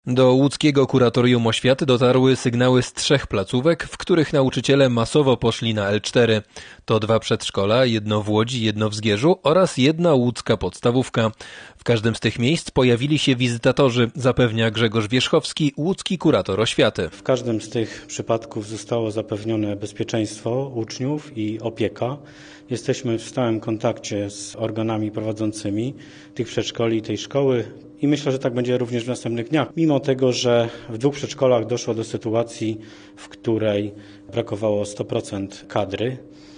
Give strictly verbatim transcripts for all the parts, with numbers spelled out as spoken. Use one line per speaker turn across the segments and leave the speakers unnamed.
Do łódzkiego kuratorium oświaty dotarły sygnały z trzech placówek, w których nauczyciele masowo poszli na el cztery. To dwa przedszkola, jedno w Łodzi, jedno w Zgierzu oraz jedna łódzka podstawówka. W każdym z tych miejsc pojawili się wizytatorzy, zapewnia Grzegorz Wierzchowski, łódzki kurator oświaty.
W każdym z tych przypadków zostało zapewnione bezpieczeństwo uczniów i opieka. Jesteśmy w stałym kontakcie z organami prowadzącymi tych przedszkoli i tej szkoły. I myślę, że tak będzie również w następnych dniach. Mimo tego, że w dwóch przedszkolach doszło do sytuacji, w której brakowało sto procent kadry.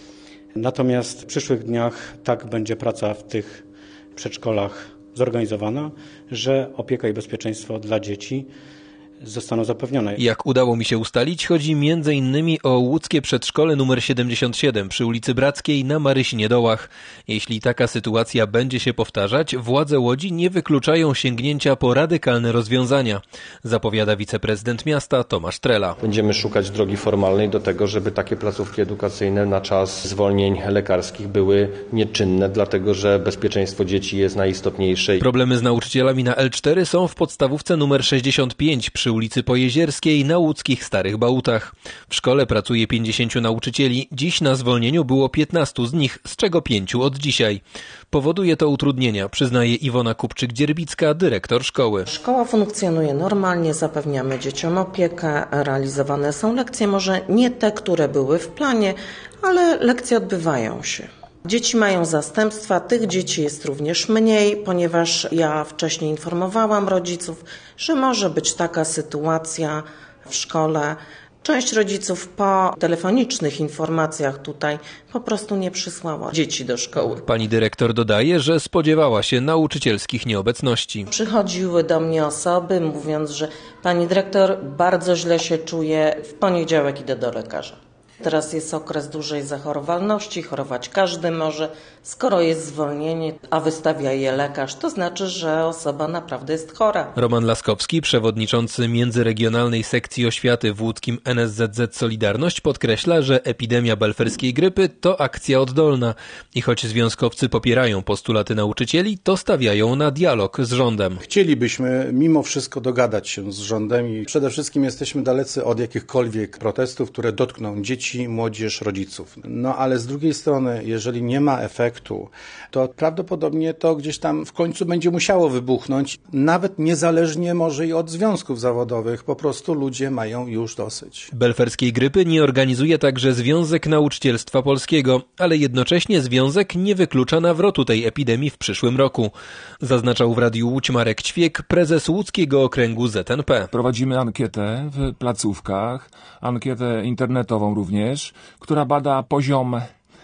Natomiast w przyszłych dniach tak będzie praca w tych przedszkolach zorganizowana, że opieka i bezpieczeństwo dla dzieci zostaną zapewnione.
Jak udało mi się ustalić, chodzi między innymi o łódzkie przedszkole numer siedemdziesiąt siedem przy ulicy Brackiej na Marysinie-Dołach. Jeśli taka sytuacja będzie się powtarzać, władze Łodzi nie wykluczają sięgnięcia po radykalne rozwiązania, zapowiada wiceprezydent miasta Tomasz Trela.
Będziemy szukać drogi formalnej do tego, żeby takie placówki edukacyjne na czas zwolnień lekarskich były nieczynne, dlatego że bezpieczeństwo dzieci jest najistotniejsze.
Problemy z nauczycielami na el cztery są w podstawówce numer sześćdziesiąt pięć przy ulicy Pojezierskiej na łódzkich Starych Bałutach. W szkole pracuje pięćdziesięciu nauczycieli. Dziś na zwolnieniu było piętnastu z nich, z czego pięciu od dzisiaj. Powoduje to utrudnienia, przyznaje Iwona Kupczyk-Dzierbicka, dyrektor szkoły.
Szkoła funkcjonuje normalnie, zapewniamy dzieciom opiekę, realizowane są lekcje, może nie te, które były w planie, ale lekcje odbywają się. Dzieci mają zastępstwa, tych dzieci jest również mniej, ponieważ ja wcześniej informowałam rodziców, że może być taka sytuacja w szkole. Część rodziców po telefonicznych informacjach tutaj po prostu nie przysłała dzieci do szkoły.
Pani dyrektor dodaje, że spodziewała się nauczycielskich nieobecności.
Przychodziły do mnie osoby mówiąc, że pani dyrektor bardzo źle się czuje, w poniedziałek idę do lekarza. Teraz jest okres dużej zachorowalności, chorować każdy może. Skoro jest zwolnienie, a wystawia je lekarz, to znaczy, że osoba naprawdę jest chora.
Roman Laskowski, przewodniczący międzyregionalnej sekcji oświaty w łódzkim en es zet zet Solidarność, podkreśla, że epidemia belferskiej grypy to akcja oddolna i choć związkowcy popierają postulaty nauczycieli, to stawiają na dialog z rządem.
Chcielibyśmy mimo wszystko dogadać się z rządem i przede wszystkim jesteśmy dalecy od jakichkolwiek protestów, które dotkną dzieci, młodzież, rodziców. No ale z drugiej strony, jeżeli nie ma efektu, to prawdopodobnie to gdzieś tam w końcu będzie musiało wybuchnąć, nawet niezależnie może i od związków zawodowych, po prostu ludzie mają już dosyć.
Belferskiej grypy nie organizuje także Związek Nauczycielstwa Polskiego, ale jednocześnie związek nie wyklucza nawrotu tej epidemii w przyszłym roku, zaznaczał w Radiu Łódź Marek Ćwiek, prezes łódzkiego okręgu zet en pe.
Prowadzimy ankietę w placówkach, ankietę internetową również, która bada poziom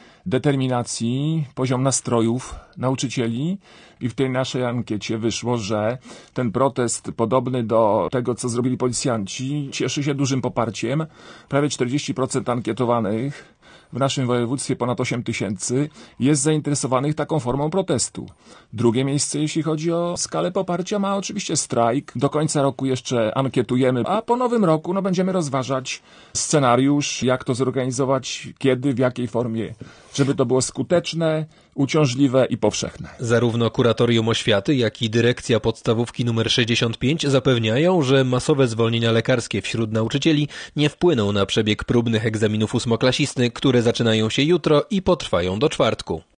determinacji, poziom nastrojów nauczycieli i w tej naszej ankiecie wyszło, że ten protest podobny do tego, co zrobili policjanci, cieszy się dużym poparciem. Prawie czterdzieści procent ankietowanych w naszym województwie, ponad osiem tysięcy, jest zainteresowanych taką formą protestu. Drugie miejsce, jeśli chodzi o skalę poparcia, ma oczywiście strajk. Do końca roku jeszcze ankietujemy, a po nowym roku no, będziemy rozważać scenariusz, jak to zorganizować, kiedy, w jakiej formie, żeby to było skuteczne, uciążliwe i powszechne.
Zarówno kuratorium oświaty, jak i dyrekcja podstawówki numer sześćdziesiąt pięć zapewniają, że masowe zwolnienia lekarskie wśród nauczycieli nie wpłyną na przebieg próbnych egzaminów ósmoklasisty, które zaczynają się jutro i potrwają do czwartku.